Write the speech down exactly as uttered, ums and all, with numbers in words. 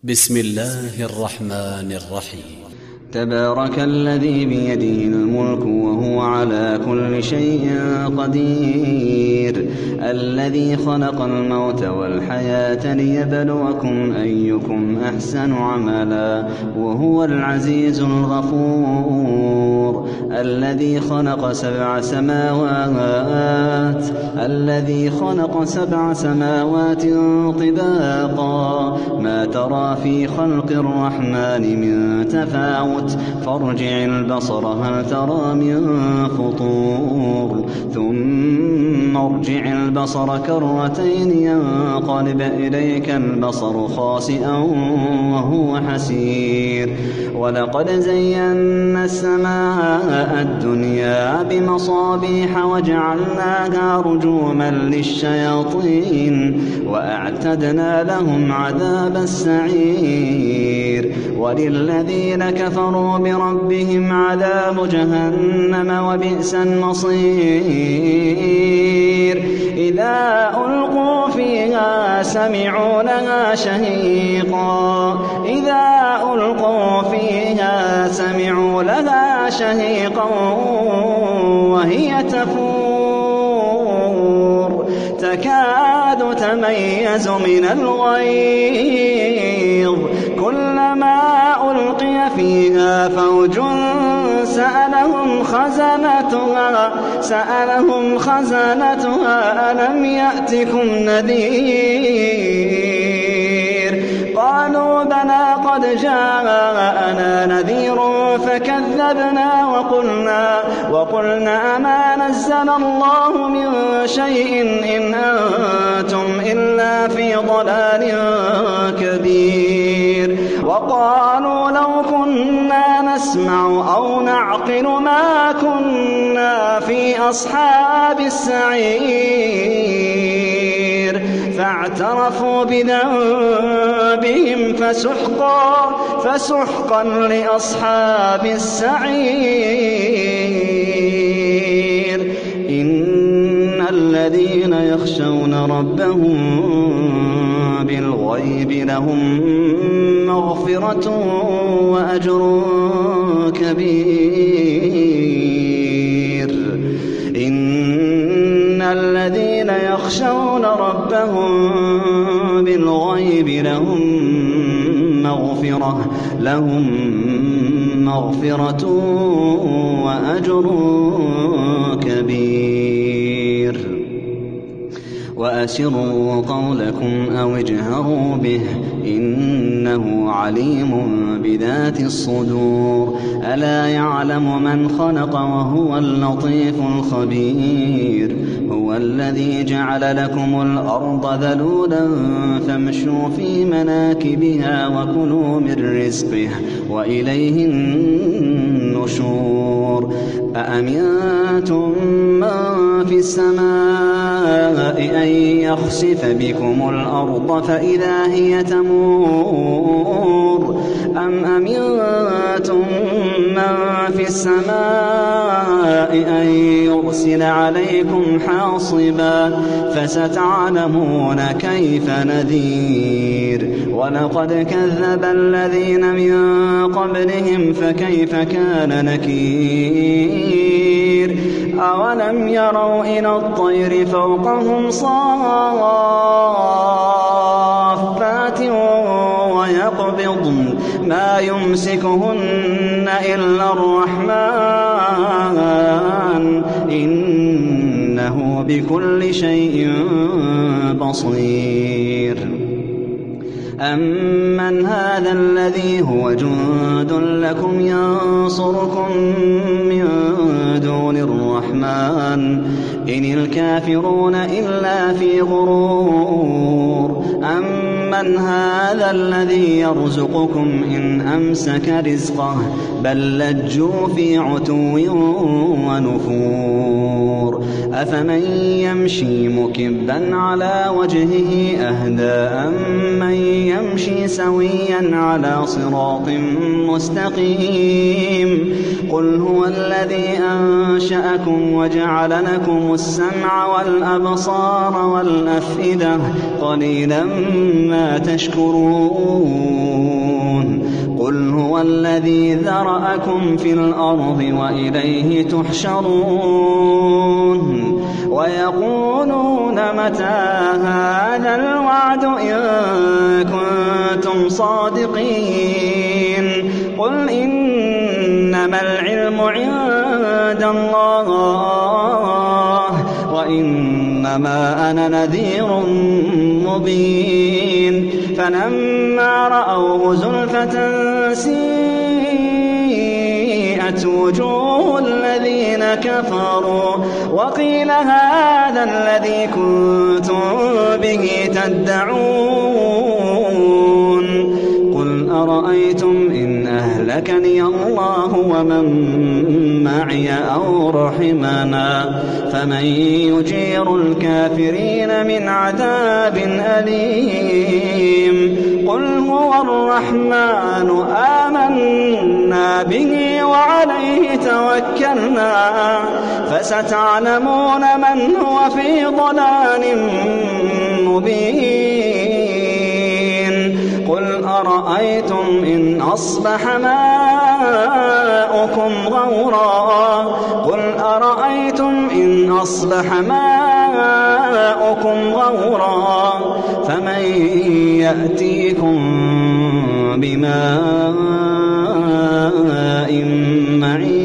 بسم الله الرحمن الرحيم. تبارك الذي بيده الملك وهو على كل شيء قدير، الذي خلق الموت والحياة ليبلوكم أيكم أحسن عملا وهو العزيز الغفور، الذي خلق سبع سماوات الذي خلق سبع سماوات طباقا ما ترى في خلق الرحمن من تفاوت فارجع البصر هل ترى من فطور ثم ارجع البصر كرتين ينقلب إليك البصر خاسئا وهو حسير، ولقد زينا السماء الدنيا بمصابيح وجعلناها رجوما للشياطين وأعتدنا لهم عذاب السعير، وللذين كفروا بربهم عذاب جهنم وبئس المصير، إذا ألقوا فيها سمعوا لها شهيقا إذا ألقوا فيها سمعوا لها شهيقا وهي تفور تكاد تميز من الغيظ، كلما ألقي فيها فوج سألهم خزنتها سألهم خزنتها ألم يأتكم نذير؟ قالوا بلى قد جاءنا نذير فكذبنا وقلنا وقلنا ما نزل الله من شيء إن أنتم إلا في ضلال كبير، وقالوا لو كنا نسمع أو نعقل ما كنا في أصحاب السعير، فاعترفوا بذنبهم فسحقا فسحقا لأصحاب السعير. إن الذين يخشون ربهم بالغيب لهم مغفرة وأجر كبير. إن الذين يخشون ربهم بالغيب لهم مغفرة لهم مغفرة وأجر كبير. وأسروا قولكم أو اجهروا به إنه عليم بذات الصدور، ألا يعلم من خلق وهو اللطيف الخبير. هو الذي جعل لكم الأرض ذلولا فامشوا في مناكبها وكلوا من رزقه وإليه النشور. أأمنتم من في السماء أن يخسف بكم الأرض فإذا هي تمور، أم أمنتم من في السماء أن يرسل عليكم حاصبا فستعلمون كيف نذير. ولقد كذب الذين من قبلهم فكيف كان نكير. أولم يروا إلى الطير فوقهم صافات ويقبضن ما يمسكهن إلا الرحمن إنه بكل شيء بصير. أمن هذا الذي هو جند لكم ينصركم من دون الرحمن إن الكافرون إلا في غرور. أمن هذا الذي يرزقكم إن أمسك رزقه بل لجوا في عتو ونفور. أفمن يمشي مكبا على وجهه أهدى أمن يمشي سويا على صراط مستقيم؟ قل هو الذي أنشأكم وجعل لكم السمع والأبصار والأفئدة قليلا ما تشكرون. الذي ذرأكم في الأرض وإليه تحشرون ويقولون متى هذا الوعد إن كنتم صادقين قل إنما العلم عند الله وإنما أنا نذير مبين فلما رأوه زلفة سيئت وجوه الذين كفروا وقيل هذا الذي كنتم به تدعون قل أرأيتم إن أهلكني الله ومن معي أو رحمنا فمن يجير الكافرين من عذاب أليم قل هو الرحمن آمنا به وعليه توكلنا فستعلمون من هو في ضلال مبين قل أرأيتم إن أصبح ماؤكم غورا قل أرأيتم إن أصبح ماؤكم غورا فمن يأتيكم بماء معين